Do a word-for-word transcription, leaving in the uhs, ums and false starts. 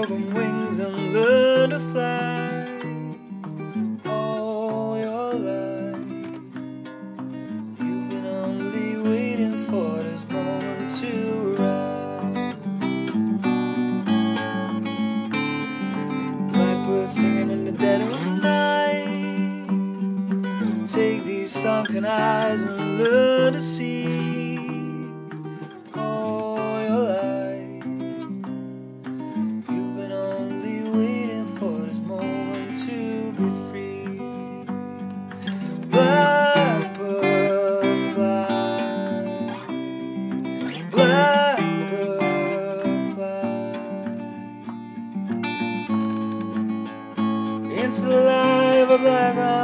broken wings and learn to fly. All your life you've been only waiting for this moment to rise. Blackbirds singing in the dead of night. Take these sunken eyes and learn to see. All your life you've been only waiting for this moment to be free. Blackbird fly, blackbird fly into the light of a black eye.